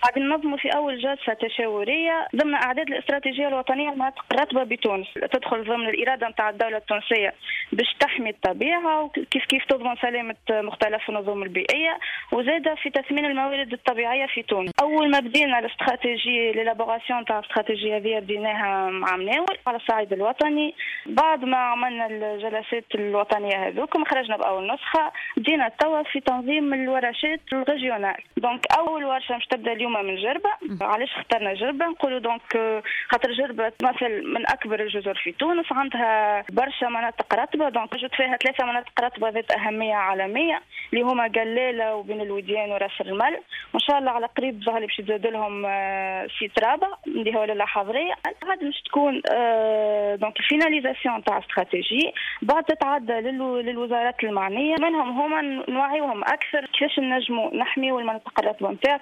قاعدين ننظموا في أول جلسة تشاورية ضمن أعداد الاستراتيجية الوطنية المناطق الرطبة بتونس، تدخل ضمن الإرادة نتاع الدولة التونسية باش تحمي الطبيعة وكيف تضمن سلامة مختلف النظم البيئية وزادة في تثمين الموارد الطبيعية في تونس. أول ما بدينا الاستراتيجية ليلابوراسيون تاع الاستراتيجية هذه بديناها مع مناول على الصعيد الوطني. بعد ما عملنا الجلسات الوطنية هذوك خرجنا بأول نسخة، بدينا توا في تنظيم الورشات الريجيونال. دونك أول ورشة مش تبدأ اليوم من جربة. علاش اخترنا جربة؟ نقولوا دونك خاطر جربة تمثل من أكبر الجزر في تونس، عندها برشا مناطق رطبة، دونك وجد فيها 3 مناطق رطبة ذات أهمية عالمية اللي هما قلالة وبين الوديان وراس المال، وإن شاء الله على قريب ظهر باش يزاد لهم سيت رابع اللي هو للحاضرية. هذا مش تكون دونك الفيناليزاسيون تاع استراتيجي، بعد تتعدى للوزارات المعنية، منهم هما نوعيوهم أكثر كيفاش نجموا نحميوا المناطق الرطبة نتاعنا